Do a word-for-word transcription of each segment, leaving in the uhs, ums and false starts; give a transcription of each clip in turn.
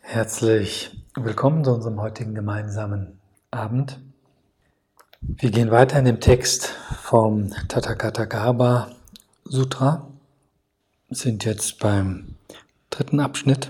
Herzlich willkommen zu unserem heutigen gemeinsamen Abend. Wir gehen weiter in dem Text vom Tathagatagarbha Sutra. Wir sind jetzt beim dritten Abschnitt.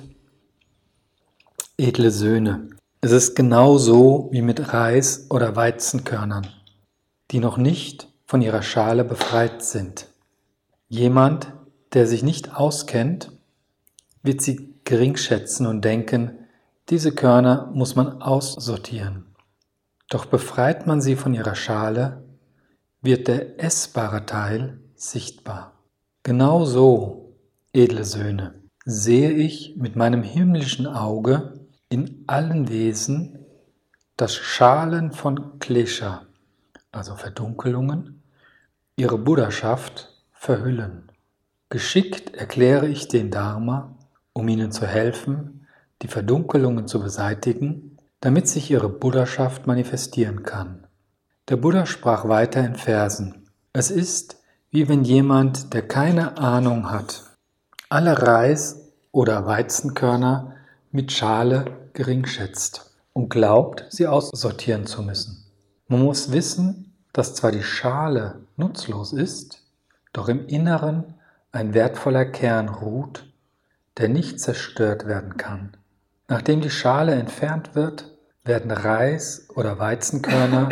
Edle Söhne. Es ist genau so wie mit Reis- oder Weizenkörnern, die noch nicht von ihrer Schale befreit sind. Jemand, der sich nicht auskennt, wird sie geringschätzen und denken, diese Körner muss man aussortieren. Doch befreit man sie von ihrer Schale, wird der essbare Teil sichtbar. Genau so, edle Söhne, sehe ich mit meinem himmlischen Auge in allen Wesen, dass Schalen von Klesha, also Verdunkelungen, ihre Buddhaschaft verhüllen. Geschickt erkläre ich den Dharma, um ihnen zu helfen, die Verdunkelungen zu beseitigen, damit sich ihre Buddhaschaft manifestieren kann. Der Buddha sprach weiter in Versen. Es ist, wie wenn jemand, der keine Ahnung hat, alle Reis- oder Weizenkörner mit Schale geringschätzt und glaubt, sie aussortieren zu müssen. Man muss wissen, dass zwar die Schale nutzlos ist, doch im Inneren ein wertvoller Kern ruht, der nicht zerstört werden kann. Nachdem die Schale entfernt wird, werden Reis- oder Weizenkörner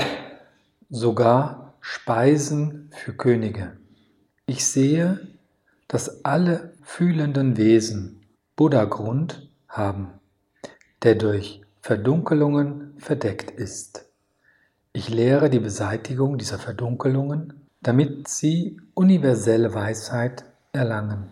sogar Speisen für Könige. Ich sehe, dass alle fühlenden Wesen Buddha-Grund haben, der durch Verdunkelungen verdeckt ist. Ich lehre die Beseitigung dieser Verdunkelungen, damit sie universelle Weisheit erlangen.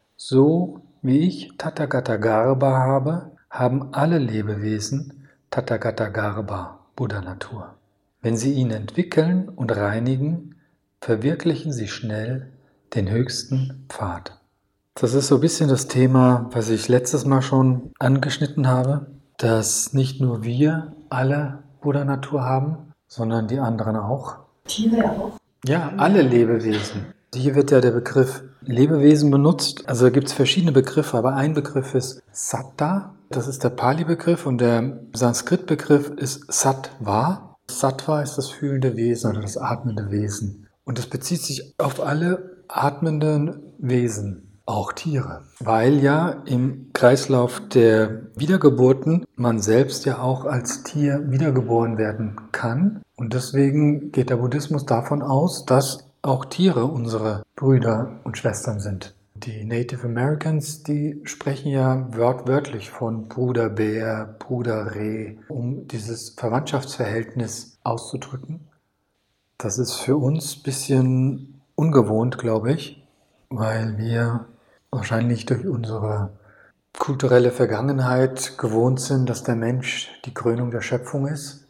So wie ich Tathagatagarbha habe, haben alle Lebewesen Tathagatagarbha, Buddha-Natur. Wenn sie ihn entwickeln und reinigen, verwirklichen sie schnell den höchsten Pfad. Das ist so ein bisschen das Thema, was ich letztes Mal schon angeschnitten habe, dass nicht nur wir alle Buddha-Natur haben, sondern die anderen auch. Tiere auch? Ja, alle Lebewesen. Hier wird ja der Begriff Lebewesen benutzt. Also da gibt es verschiedene Begriffe, aber ein Begriff ist Satta, das ist der Pali-Begriff, und der Sanskrit-Begriff ist Sattva. Sattva ist das fühlende Wesen oder das atmende Wesen. Und das bezieht sich auf alle atmenden Wesen, auch Tiere. Weil ja im Kreislauf der Wiedergeburten man selbst ja auch als Tier wiedergeboren werden kann. Und deswegen geht der Buddhismus davon aus, dass auch Tiere unsere Brüder und Schwestern sind. Die Native Americans, die sprechen ja wortwörtlich von Bruder Bär, Bruder Reh, um dieses Verwandtschaftsverhältnis auszudrücken. Das ist für uns ein bisschen ungewohnt, glaube ich, weil wir wahrscheinlich durch unsere kulturelle Vergangenheit gewohnt sind, dass der Mensch die Krönung der Schöpfung ist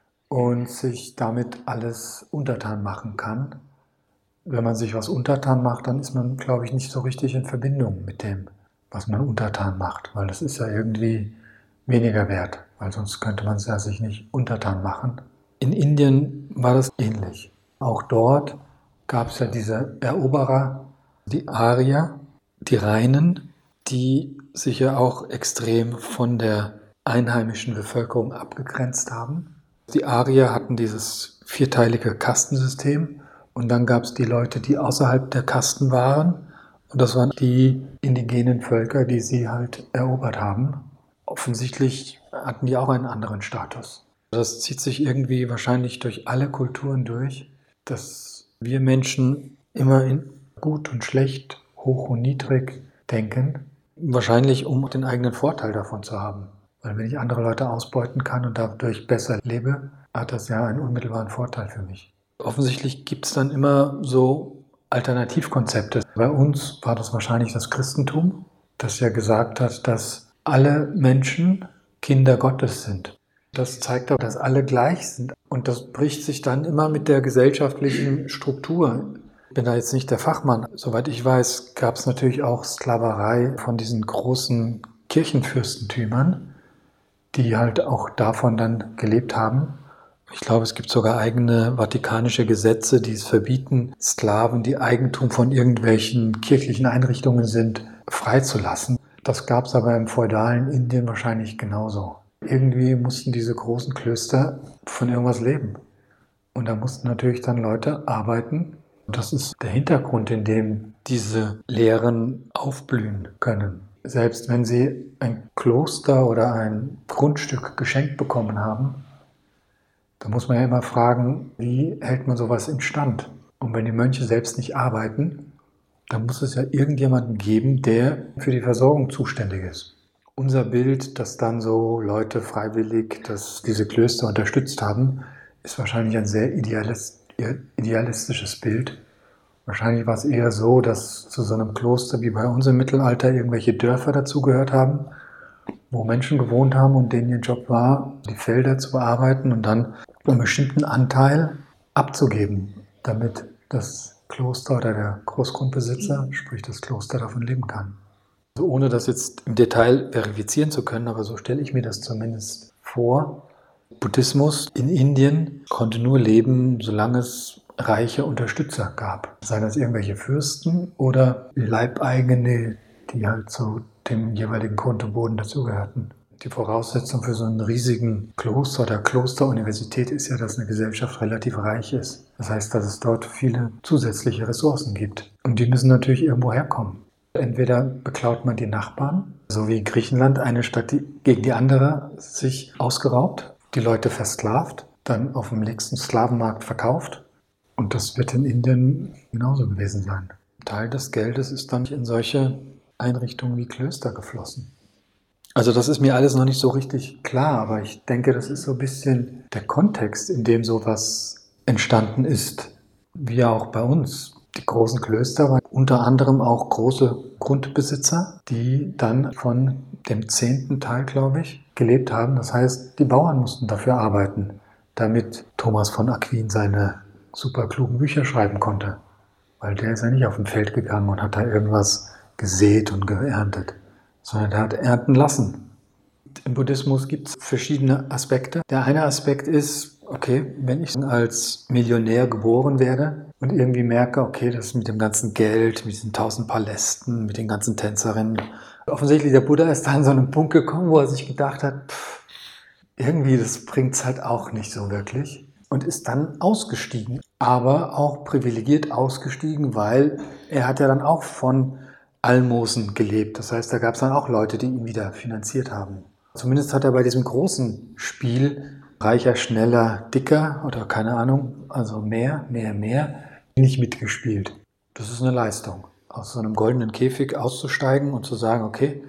und sich damit alles untertan machen kann. Wenn man sich was untertan macht, dann ist man, glaube ich, nicht so richtig in Verbindung mit dem, was man untertan macht, weil das ist ja irgendwie weniger wert, weil sonst könnte man es ja sich nicht untertan machen. In Indien war das ähnlich. Auch dort gab es ja diese Eroberer, die Aryer, die Reinen, die sich ja auch extrem von der einheimischen Bevölkerung abgegrenzt haben. Die Aryer hatten dieses vierteilige Kastensystem. Und dann gab es die Leute, die außerhalb der Kasten waren. Und das waren die indigenen Völker, die sie halt erobert haben. Offensichtlich hatten die auch einen anderen Status. Das zieht sich irgendwie wahrscheinlich durch alle Kulturen durch, dass wir Menschen immer in gut und schlecht, hoch und niedrig denken. Wahrscheinlich, um den eigenen Vorteil davon zu haben. Weil wenn ich andere Leute ausbeuten kann und dadurch besser lebe, hat das ja einen unmittelbaren Vorteil für mich. Offensichtlich gibt es dann immer so Alternativkonzepte. Bei uns war das wahrscheinlich das Christentum, das ja gesagt hat, dass alle Menschen Kinder Gottes sind. Das zeigt auch, dass alle gleich sind. Und das bricht sich dann immer mit der gesellschaftlichen Struktur. Ich bin da jetzt nicht der Fachmann. Soweit ich weiß, gab es natürlich auch Sklaverei von diesen großen Kirchenfürstentümern, die halt auch davon dann gelebt haben. Ich glaube, es gibt sogar eigene vatikanische Gesetze, die es verbieten, Sklaven, die Eigentum von irgendwelchen kirchlichen Einrichtungen sind, freizulassen. Das gab es aber im feudalen Indien wahrscheinlich genauso. Irgendwie mussten diese großen Klöster von irgendwas leben. Und da mussten natürlich dann Leute arbeiten. Und das ist der Hintergrund, in dem diese Lehren aufblühen können. Selbst wenn sie ein Kloster oder ein Grundstück geschenkt bekommen haben, da muss man ja immer fragen, wie hält man sowas instand? Und wenn die Mönche selbst nicht arbeiten, dann muss es ja irgendjemanden geben, der für die Versorgung zuständig ist. Unser Bild, dass dann so Leute freiwillig dass diese Klöster unterstützt haben, ist wahrscheinlich ein sehr idealistisches Bild. Wahrscheinlich war es eher so, dass zu so einem Kloster wie bei uns im Mittelalter irgendwelche Dörfer dazugehört haben, wo Menschen gewohnt haben und denen ihr Job war, die Felder zu bearbeiten und dann einen bestimmten Anteil abzugeben, damit das Kloster oder der Großgrundbesitzer, sprich das Kloster, davon leben kann. Also ohne das jetzt im Detail verifizieren zu können, aber so stelle ich mir das zumindest vor. Buddhismus in Indien konnte nur leben, solange es reiche Unterstützer gab. Seien das irgendwelche Fürsten oder Leibeigene, die halt zu dem jeweiligen Grund und Boden dazugehörten. Die Voraussetzung für so einen riesigen Kloster oder Klosteruniversität ist ja, dass eine Gesellschaft relativ reich ist. Das heißt, dass es dort viele zusätzliche Ressourcen gibt. Und die müssen natürlich irgendwo herkommen. Entweder beklaut man die Nachbarn, so wie Griechenland eine Stadt die gegen die andere sich ausgeraubt, die Leute versklavt, dann auf dem nächsten Sklavenmarkt verkauft. Und das wird in Indien genauso gewesen sein. Ein Teil des Geldes ist dann in solche Einrichtungen wie Klöster geflossen. Also das ist mir alles noch nicht so richtig klar, aber ich denke, das ist so ein bisschen der Kontext, in dem sowas entstanden ist, wie auch bei uns. Die großen Klöster waren unter anderem auch große Grundbesitzer, die dann von dem zehnten Teil, glaube ich, gelebt haben. Das heißt, die Bauern mussten dafür arbeiten, damit Thomas von Aquin seine super klugen Bücher schreiben konnte. Weil der ist ja nicht auf dem Feld gegangen und hat da irgendwas gesät und geerntet, sondern der hat ernten lassen. Im Buddhismus gibt es verschiedene Aspekte. Der eine Aspekt ist, okay, wenn ich als Millionär geboren werde und irgendwie merke, okay, das mit dem ganzen Geld, mit diesen tausend Palästen, mit den ganzen Tänzerinnen. Offensichtlich, der Buddha ist da an so einen Punkt gekommen, wo er sich gedacht hat, pff, irgendwie, das bringt es halt auch nicht so wirklich. Und ist dann ausgestiegen, aber auch privilegiert ausgestiegen, weil er hat ja dann auch von Almosen gelebt. Das heißt, da gab es dann auch Leute, die ihn wieder finanziert haben. Zumindest hat er bei diesem großen Spiel reicher, schneller, dicker oder keine Ahnung, also mehr, mehr, mehr, nicht mitgespielt. Das ist eine Leistung, aus so einem goldenen Käfig auszusteigen und zu sagen, okay,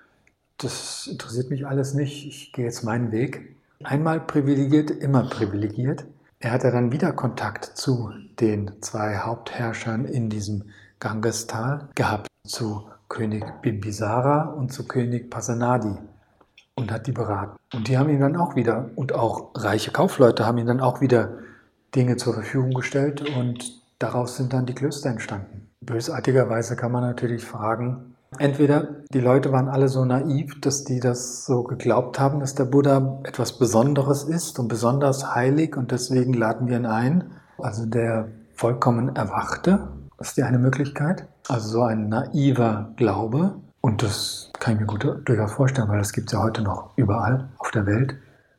das interessiert mich alles nicht, ich gehe jetzt meinen Weg. Einmal privilegiert, immer privilegiert. Er hatte dann wieder Kontakt zu den zwei Hauptherrschern in diesem Gangestal gehabt, zu König Bimbisara und zu König Pasenadi, und hat die beraten. Und die haben ihn dann auch wieder, und auch reiche Kaufleute haben ihm dann auch wieder Dinge zur Verfügung gestellt und daraus sind dann die Klöster entstanden. Bösartigerweise kann man natürlich fragen, entweder die Leute waren alle so naiv, dass die das so geglaubt haben, dass der Buddha etwas Besonderes ist und besonders heilig und deswegen laden wir ihn ein. Also der vollkommen Erwachte, das ist die eine Möglichkeit. Also so ein naiver Glaube. Und das kann ich mir gut durchaus vorstellen, weil das gibt es ja heute noch überall auf der Welt.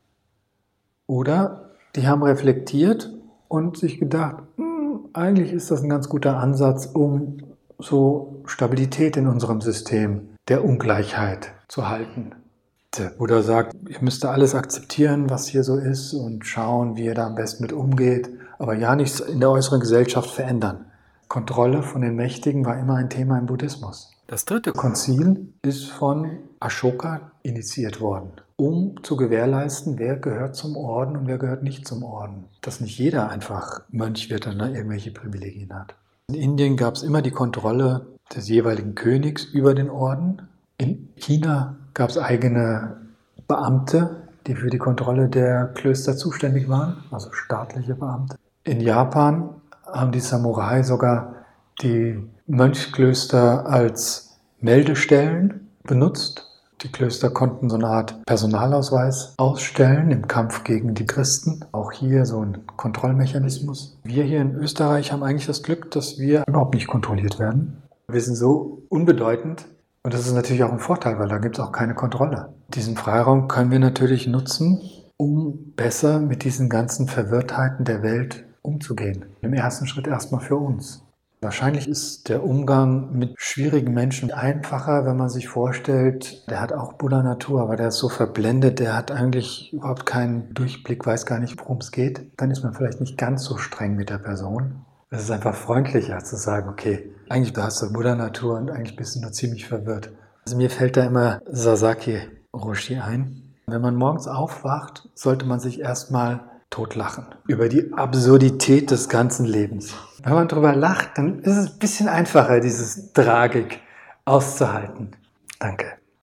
Oder die haben reflektiert und sich gedacht, eigentlich ist das ein ganz guter Ansatz, um so Stabilität in unserem System der Ungleichheit zu halten. Der Buddha sagt, ihr müsst alles akzeptieren, was hier so ist und schauen, wie ihr da am besten mit umgeht, aber ja nichts in der äußeren Gesellschaft verändern. Kontrolle von den Mächtigen war immer ein Thema im Buddhismus. Das dritte Konzil ist von Ashoka initiiert worden, um zu gewährleisten, wer gehört zum Orden und wer gehört nicht zum Orden. Dass nicht jeder einfach Mönch wird und irgendwelche Privilegien hat. In Indien gab es immer die Kontrolle des jeweiligen Königs über den Orden. In China gab es eigene Beamte, die für die Kontrolle der Klöster zuständig waren, also staatliche Beamte. In Japan haben die Samurai sogar die Mönchsklöster als Meldestellen benutzt. Die Klöster konnten so eine Art Personalausweis ausstellen im Kampf gegen die Christen. Auch hier so ein Kontrollmechanismus. Wir hier in Österreich haben eigentlich das Glück, dass wir überhaupt nicht kontrolliert werden. Wir sind so unbedeutend Und das ist natürlich auch ein Vorteil, weil da gibt es auch keine Kontrolle. Diesen Freiraum können wir natürlich nutzen, um besser mit diesen ganzen Verwirrtheiten der Welt umzugehen. Im ersten Schritt erstmal für uns. Wahrscheinlich ist der Umgang mit schwierigen Menschen einfacher, wenn man sich vorstellt, der hat auch Buddha-Natur, aber der ist so verblendet, der hat eigentlich überhaupt keinen Durchblick, weiß gar nicht, worum es geht. Dann ist man vielleicht nicht ganz so streng mit der Person. Es ist einfach freundlicher zu sagen, okay, eigentlich hast du Buddha-Natur und eigentlich bist du nur ziemlich verwirrt. Also mir fällt da immer Sasaki Roshi ein. Wenn man morgens aufwacht, sollte man sich erstmal totlachen über die Absurdität des ganzen Lebens. Wenn man drüber lacht, dann ist es ein bisschen einfacher, dieses Tragik auszuhalten. Danke.